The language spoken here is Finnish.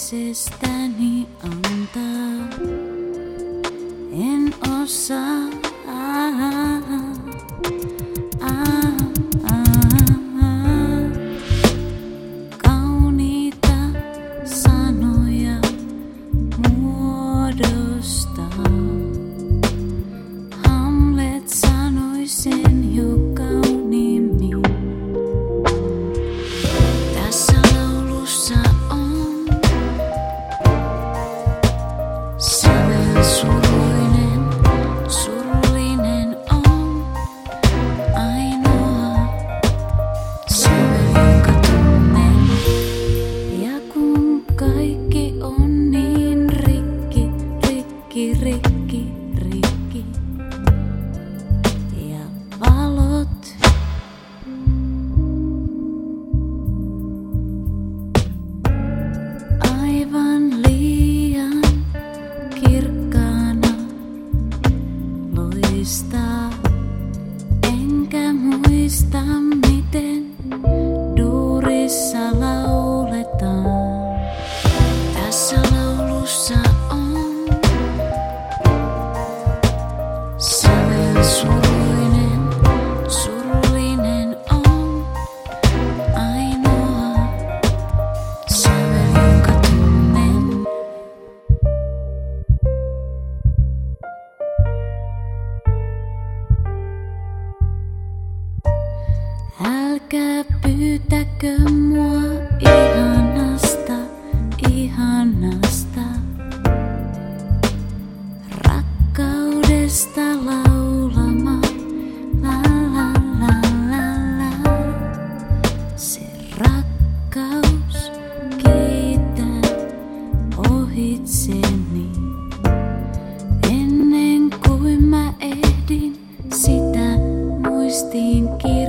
itsestäni antaa. En osaa. Kauniita sanoja muodostaa. Hamlet sanoi sen jo kauniimmin. Tässä laulussa on sävel suruinen, surullinen on ainoa sävel, jonka tunnen. Ja kun kaikki on niin rikki, rikki, rikki, rikki ja valot aivan liian kirkkaana loistaa, enkä muista miten duurissa lauletaan. Tässä laulussa on sävel suruinen, surullinen on ainoa sävel, jonka tunnen. Älkää pyytäkö mua ihanasta, ihanasta rakkaudesta laulama. La la la la la. Se rakkaus kiitää ohitseni ennen kuin mä ehdin sitä muistiin kirjoittaa.